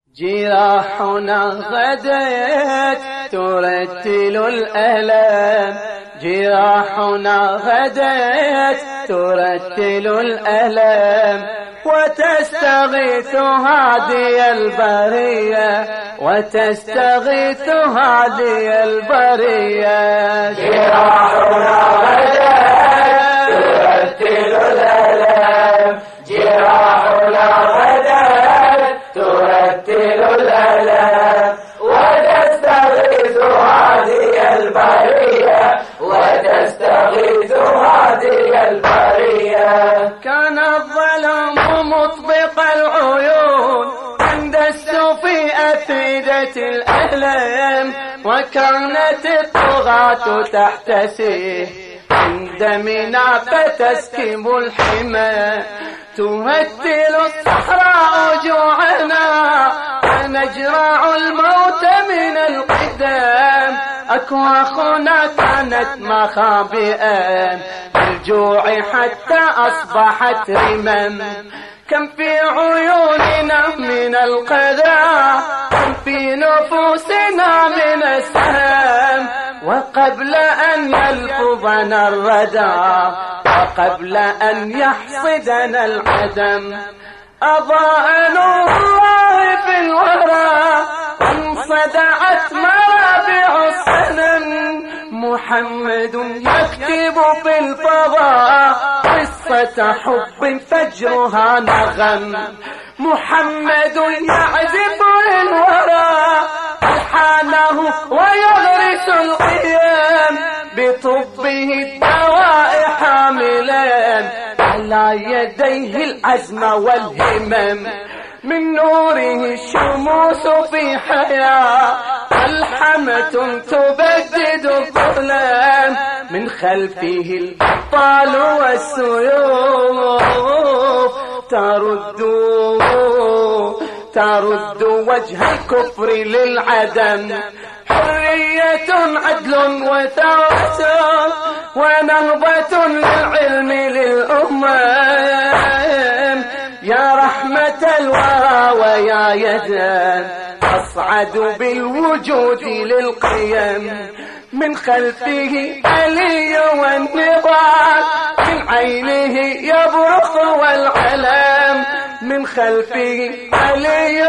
جراحنا غدت ترتل الألم، جراحنا غدت ترتل الألم، وتستغيث هادي البرية، وتستغيث هادي البرية. جراحنا غدت ترتل الألم، جراحنا غدت ترتل الألم، وتستغيث هادي البرية، وتستغيث هادي البرية. كان الظلام مطبق العيون اندس في أفئدة الألم، وكانت الطغاة تحتسيه عند منى فتسكب الحمى، تهتل الصحراء جوعنا ونجرع الموت من القدام، أكواخنا كانت مخابئا الجوع حتى أصبحت رمم. كم في عيوننا من القذى، كم في نفوسنا من السهام، وقبل أن يلفظنا الردى، وقبل أن يحصدنا العدم، أضاء نور الله في الورى وانصدعت مرابع الصنم. محمد يكتب في الفضاء قصة حب فجرها نغم، محمد يعزف للورى ألحانه ويغرس القيام، بطبه الدواء حاملا على يديه العزم والهمم. من نوره الشموس في حياة، ملحمة تبدد الظلام، من خلفه الأبطال والسيوف ترد وجه الكفر للعدم. حرية عدل وثورة ونهضة للعلم للأمم، يا رحمة الورى ويا يدا أصعد بالوجود للقيم. من خلفه علي والنضال، من عينه يبرق والعلم، من خلفه علي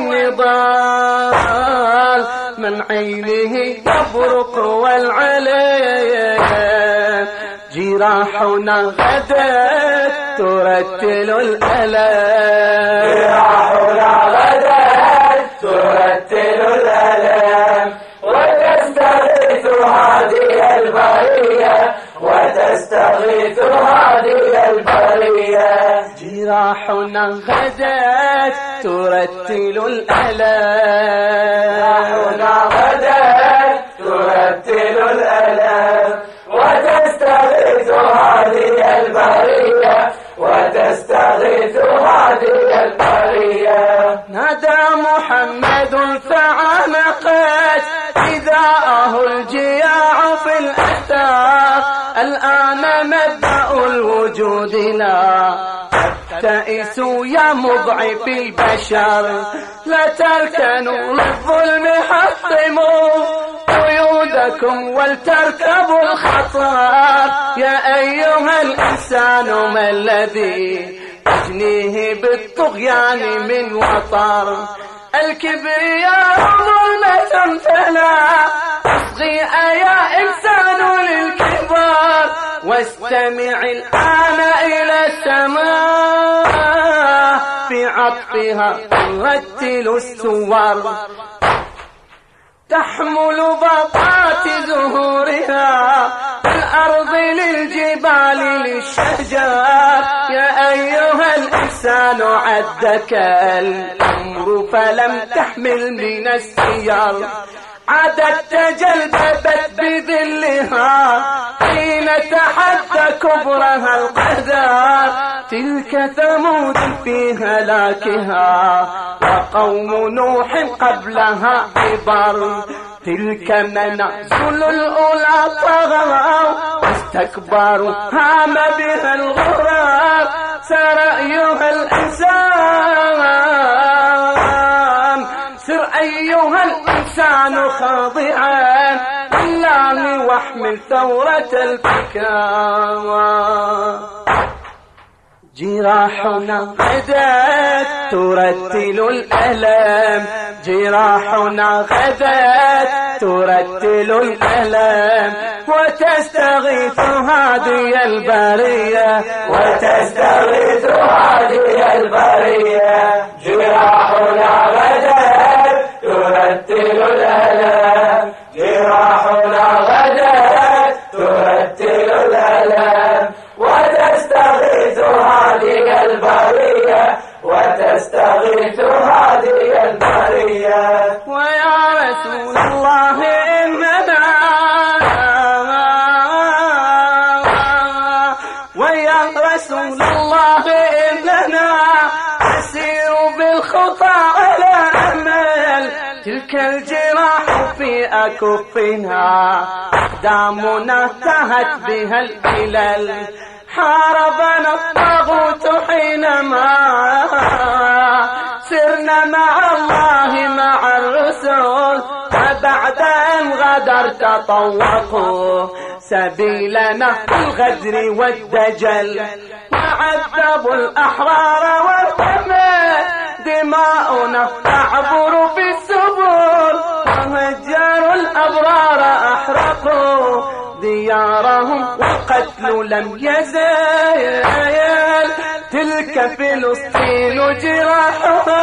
والنضال، من عينه يبرق والعلم. جراحنا غدت ترتل الألم، جراحنا غدت ترتل الألم، وتستغيث هذه البرية، وتستغيث هذه البرية. جراحنا غدت ترتل الألم، جراحنا غدت ترتل الألم، وتستغيث هذه البرية، وتستغيث هذه البرية. نادى محمد فعانقت إذاءه الجياع في الأثار، الآن مبدأ الوجود لا تئسوا يا مضعف البشر، لا تركنوا للظلم حطموا قيودكم ولتركبوا الخطر. يا أيها الإنسان ما الذي تجنيه بالطغيان من وطر؟ الكبرياء ظلمة فلا تصغي يا إنسان للكبار، واستمع الآن إلى السماء في عطفها ترتل السور، تحمل بطات زهورها الأرض للجبال للشجر. يا أيها الإنسان عدك الأمر فلم تحمل من السير، عادت تجلببت بذلها حين تحدى كبرها القدر. تلك ثمود في هلاكها وقوم نوح قبلها عبر، تلك منازل الأولى طغوا واستكبروا هام بها الغراب. سار أيها الإنسان سر أيها الإنسان خاضعا لله واحمل ثورة الفكار. جراحنا غدت ترتل الألم، جراحنا غدت ترتل الألم، وتستغيث هذه البرية، وتستغيث هذه البرية. جراحنا غدت ترتل الألم، جراحنا غدت ترتل الألم، وتستغيث هذه البرية، وتستغيث هذه البرية. ويا رسول الله إننا، ويا رسول الله إننا نسير بالخطى على أمل، تلك الجراح في أكفنا أقدامنا تهت بها الإلل، حاربنا الطاغوت حينما سرنا مع الله مع الرسل، فبعد أن غدرت طوقوا سبيلنا بالغدر والدجل، وعذبوا الأحرار والدماء دماؤنا تعبر في السبل، وهجروا الأبرار أحرقوا ديارهم، والقتل لم يزال، تلك فلسطين جراحها،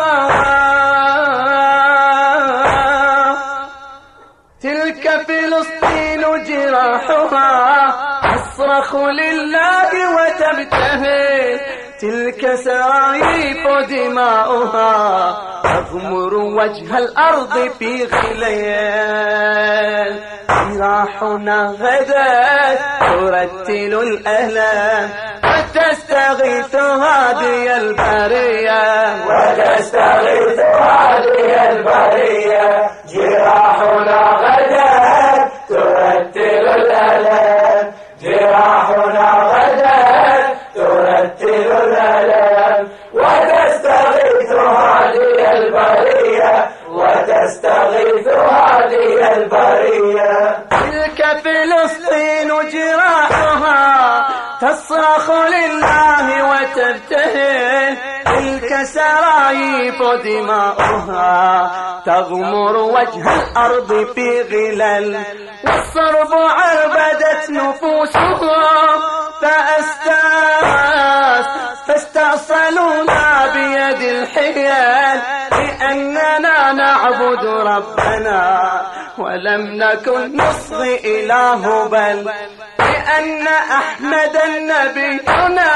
تلك فلسطين جراحها، تصرخ لله وتبتهل، تلك سرايف دماؤها تغمر وجه الأرض في غليل. جراحنا غدت ترتل الألم، وتستغيث هذه البرية، وتستغيث هذه البرية. جراحنا غدت ترتل الألم، جراحنا غدت ترتل الألم، وتستغيث هذه البرية، وتستغيث هذه البرية. تلك فلسطين جراحها تصرخ لله وتبتهل، تلك سرايف دماؤها تغمر وجه الأرض في غلل، والصرب عربدت نفوسهم فاستأصلونا بيد الحيل، لأننا نعبد ربنا ولم نكن نصغي إلى هبل، لأن أحمد نبينا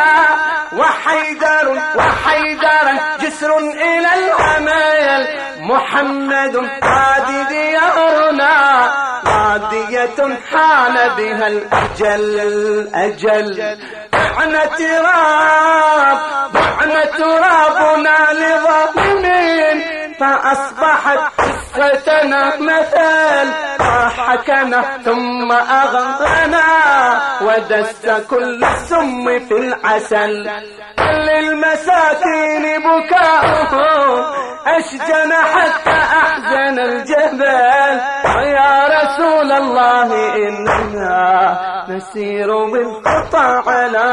وحيدر جسر إلى الأمل، محمد هادي ديارنا غادية حان بها الأجل، بعنا ترابنا لظالمين، فأصبحت قصتنا مثل، ضحكنا ثم أغرنا ودس كل السم في العسل، للمساكين بكاؤهم أشجن حتى أحزن الجبل، ويا رسول الله إننا نسير بالخطى على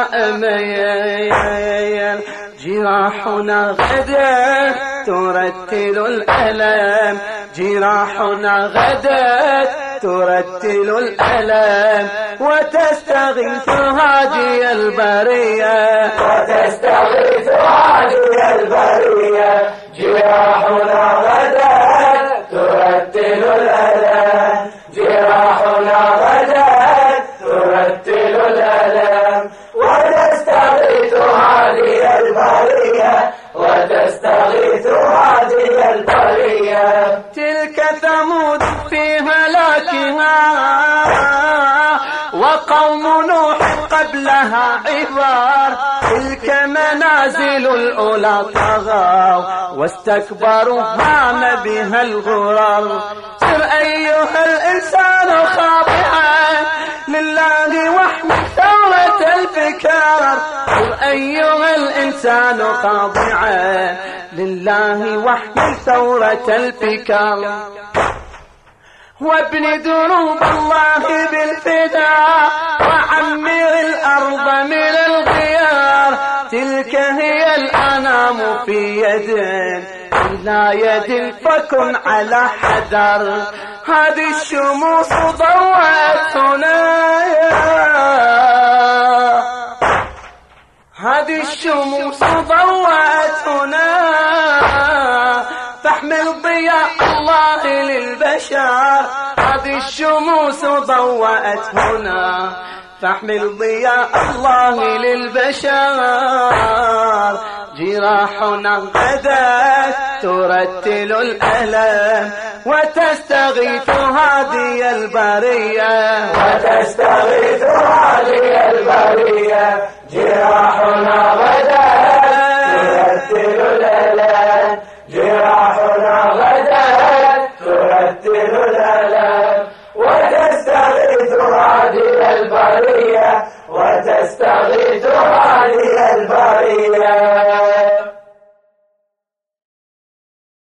أميل. جراحنا غدت ترتل الألم، جراحنا غدت ترتل الألم، وتستغيث هذه البرية، وتستغيث هذه البرية. جراحنا غدت ترتل الألم، جراحنا غدت ترتل الألم، وتستغيث هذه البرية، وتستغيث هذه البرية. تلك ثمود في هلاكها، وقوم نوح قبلها عبار، تلك منازل الأولى طغوا واستكبروا هان بها الغرر، سر أيها الإنسان خاضعا لله واحمل ثورة الفكار أيها الإنسان خاضعا لله واحمل ثورة الفكار وابن دروب الله بالفداء وعمر الأرض من الغيار تلك هي الأنام في يد لا يد فكن على حذر هذه الشموس ضوءت هنايا هذه الشموس ضوءت هنا فاحمل ضياء الله للبشر هذه الشموس ضوءت هنا فاحمل ضياء الله للبشر جراحنا غدت ترتل الألم وتستغيث هذه البرية وتستغيث هذه البرية جراحنا غدت ترتل الألم جراحنا غدت ترتل الألم وتستغيث هذه البرية وتستغيث